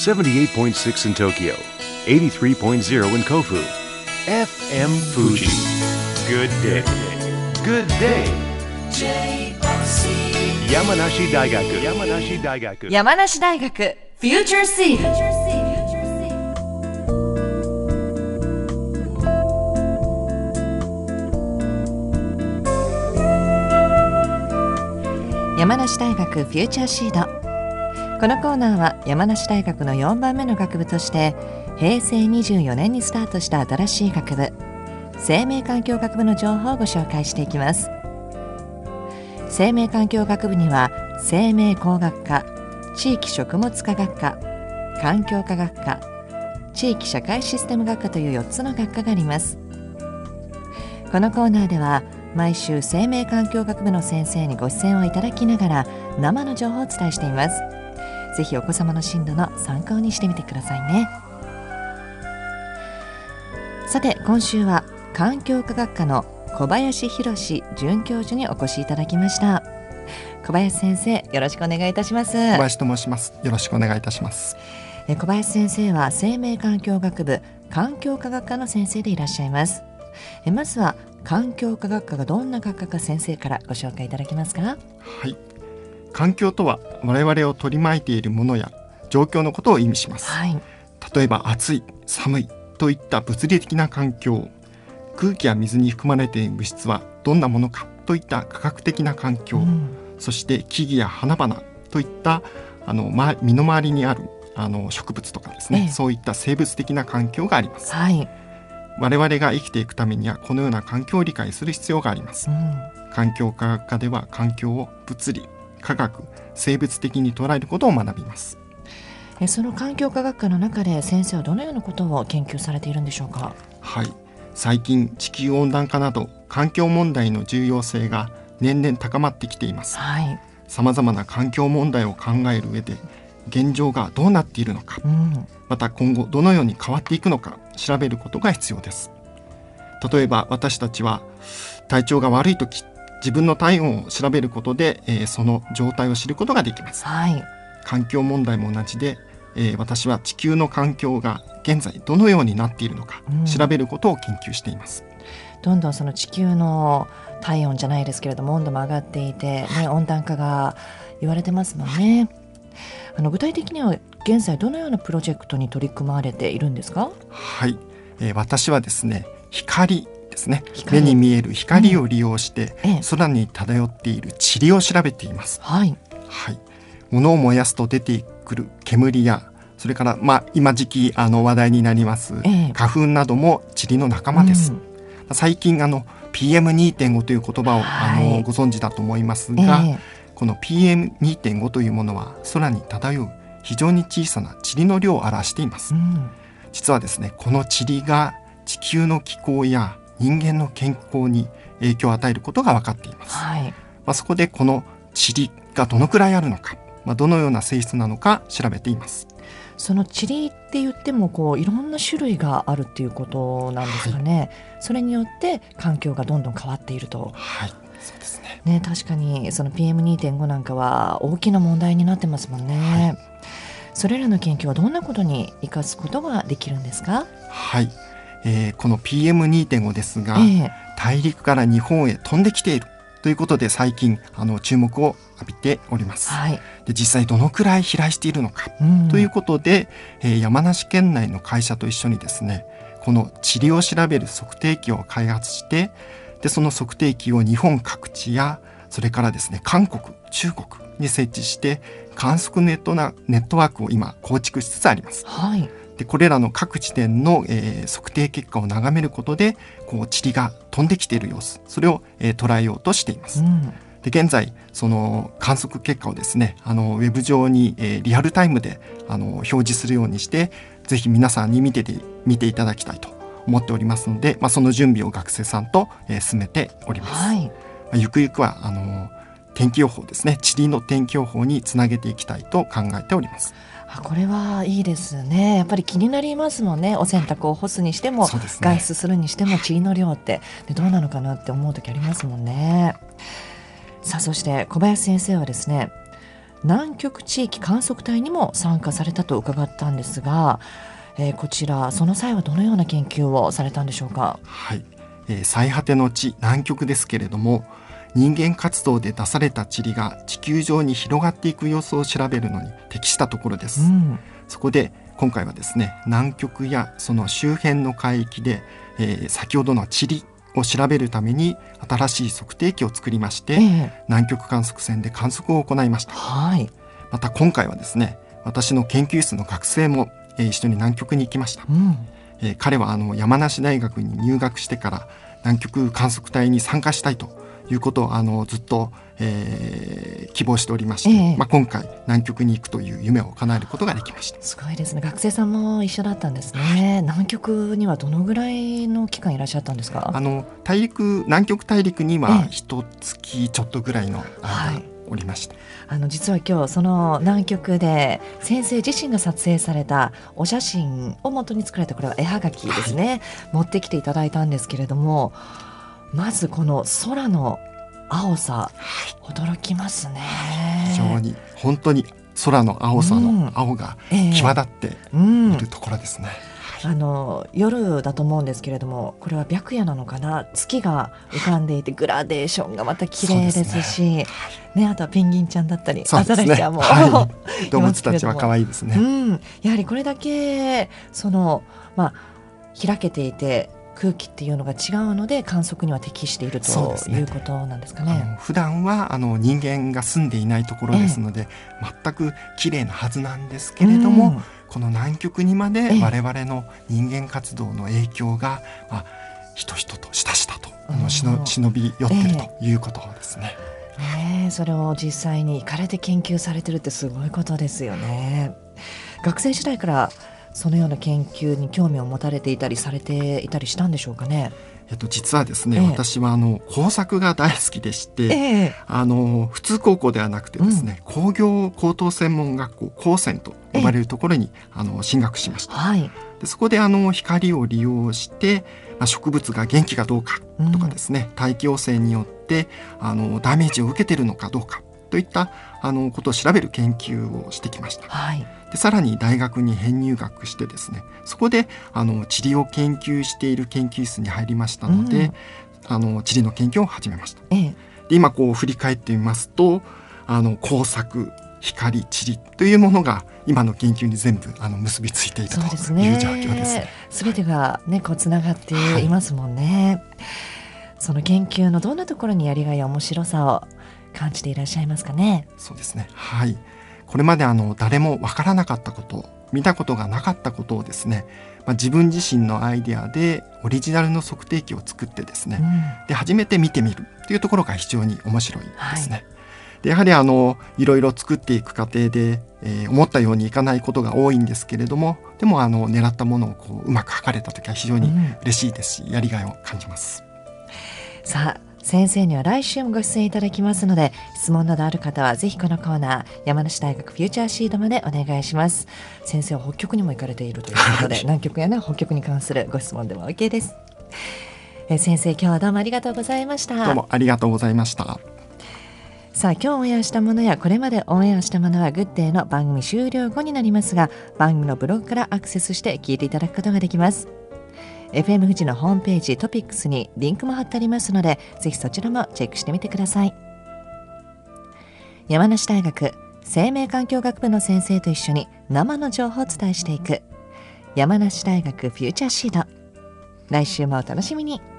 78.6 in Tokyo, 83.0 in Kofu. FM Fuji. Good day. Good day. Yamanashi Daigaku. Yamanashi Daigaku. 山梨大学フューチャーシード。山梨大学フューチャーシード。このコーナーは山梨大学の4番目の学部として平成24年にスタートした新しい学部、生命環境学部の情報をご紹介していきます。生命環境学部には生命工学科、地域食物科学科、環境科学科、地域社会システム学科という4つの学科があります。このコーナーでは毎週生命環境学部の先生にご出演をいただきながら生の情報をお伝えしています。ぜひお子様の進路の参考にしてみてくださいね。さて今週は環境科学科の小林博准教授にお越しいただきました。小林先生、よろしくお願いいたします。 小林と申します。よろしくお願いいたします。 小林先生は生命環境学部環境科学科の先生でいらっしゃいます。まずは環境科学科がどんな学科か先生からご紹介いただけますか？ はい、環境とは我々を取り巻いているものや状況のことを意味します。 はい、 例えば暑い、寒いといった物理的な環境、空気や水に含まれている物質はどんなものかといった科学的な環境、そして木々や花々といった身の回りにある植物とかですね、そういった生物的な環境があります。 はい、 我々が生きていくためにはこのような環境を理解する必要があります。環境科学科では環境を物理、科学、生物的に捉えることを学びます。 その環境科学科の中で先生はどのようなことを研究されているんでしょうか？ はい、最近地球温暖化など環境問題の重要性が年々高まってきています。さまざまな環境問題を考える上で現状がどうなっているのか、また今後どのように変わっていくのか調べることが必要です。例えば私たちは体調が悪いとき、自分の体温を調べることで、その状態を知ることができます。環境問題も同じで、私は地球の環境が現在どのようになっているのか調べることを研究しています。 どんどんその地球の体温じゃないですけれども温度も上がっていて、温暖化が言われてますもんね。具体的には現在どのようなプロジェクトに取り組まれているんですか？ はい、私はですね、光ですね、目に見える光を利用して、空に漂っている塵を調べています。物を燃やすと出てくる煙や、それから、今時期話題になります、花粉なども塵の仲間です。最近PM2.5 という言葉を、ご存知だと思いますが、この PM2.5 というものは空に漂う非常に小さな塵の量を表しています。実はですね、この塵が地球の気候や人間の健康に影響を与えることが分かっています。そこでこの塵がどのくらいあるのか、どのような性質なのか調べています。 その塵って言ってもいろんな種類があるっていうことなんですかね。それによって環境がどんどん変わっていると。 そうですね。確かにその PM2.5 なんかは大きな問題になってますもんね。それらの研究はどんなことに生かすことができるんですか？ この PM2.5 ですが、大陸から日本へ飛んできているということで最近注目を浴びております。で実際どのくらい飛来しているのか、ということで、山梨県内の会社と一緒にですね、この塵を調べる測定器を開発して、でその測定器を日本各地やそれからですね韓国、中国に設置して観測ネットワークを今構築しつつあります。でこれらの各地点の、測定結果を眺めることで塵が飛んできている様子、それを、捉えようとしています。で現在その観測結果をですねウェブ上に、リアルタイムで表示するようにして、ぜひ皆さんに見ていただきたいと思っておりますので、その準備を学生さんと、進めております。ゆくゆくは天気予報ですね、塵の天気予報につなげていきたいと考えております。 これはいいですね。やっぱり気になりますもんね。お洗濯を干すにしても、外出するにしても塵の量ってどうなのかなって思う時ありますもんね。さあそして小林先生はですね、 南極地域観測隊にも参加されたと伺ったんですが、こちらその際はどのような研究をされたんでしょうか。 はい、最果ての地南極ですけれども、人間活動で出された塵が地球上に広がっていく様子を調べるのに適したところです、そこで今回はですね、南極やその周辺の海域で、先ほどの塵を調べるために新しい測定器を作りまして、南極観測船で観測を行いました、また今回はですね、私の研究室の学生も、一緒に南極に行きました、彼は山梨大学に入学してから南極観測隊に参加したいということをずっと、希望しておりまして、今回南極に行くという夢を叶えることができました。 すごいですね。学生さんも一緒だったんですね、南極にはどのぐらいの期間いらっしゃったんですか。 南極大陸には1月ちょっとぐらいの間、おりました。 実は今日その南極で先生自身が撮影されたお写真を元に作られた、これは絵はがきですね、持ってきていただいたんですけれども、まずこの空の青さ、驚きますね。 非常に本当に空の青さの青が際立っているところですね、 夜だと思うんですけれども、これは白夜なのかな、月が浮かんでいてグラデーションがまた綺麗ですし、あとはペンギンちゃんだったり、アザラシちゃんも、 動物たちは可愛いですね、 やはりこれだけ開けていて空気っていうのが違うので観測には適しているということなんですかね。 普段は人間が住んでいないところですので、全く綺麗なはずなんですけれども、この南極にまで我々の人間活動の影響が、ひとひととしたしたと忍び寄っているということですね。 それを実際に行かれて研究されてるってすごいことですよね。学生時代からそのような研究に興味を持たれていたりされていたりしたんでしょうかね。 実はですね、私は工作が大好きでして、普通高校ではなくてですね、工業高等専門学校高専と呼ばれるところに進学しました、でそこで光を利用して、植物が元気かどうかとかですね、大気汚染によってダメージを受けているのかどうかといったことを調べる研究をしてきました、でさらに大学に編入学してですね、そこで塵を研究している研究室に入りましたので、塵の研究を始めました、で今振り返ってみますと工作、光、塵というものが今の研究に全部結びついているという状況ですね。 全てがつながっていますもんね、その研究のどんなところにやりがいや面白さを感じていらっしゃいますかね。 そうですね、これまで誰もわからなかったこと、見たことがなかったことをですね、自分自身のアイデアでオリジナルの測定器を作ってですね、で初めて見てみるというところが非常に面白いですね、でやはりいろいろ作っていく過程で、思ったようにいかないことが多いんですけれども、でも狙ったものをうまく測れたときは非常に嬉しいですし、やりがいを感じます。 さあ先生には来週もご出演いただきますので、質問などある方はぜひこのコーナー山梨大学フューチャーシードまでお願いします。先生は北極にも行かれているということで南極や北極に関するご質問でも OK です。先生、今日はどうもありがとうございました。 どうもありがとうございました。 さあ今日オンエアしたものやこれまでオンエアしたものはグッデイの番組終了後になりますが、番組のブログからアクセスして聞いていただくことができます。FM 富士のホームページトピックスにリンクも貼ってありますので、ぜひそちらもチェックしてみてください。山梨大学生命環境学部の先生と一緒に生の情報をお伝えしていく山梨大学フューチャーシード。来週もお楽しみに。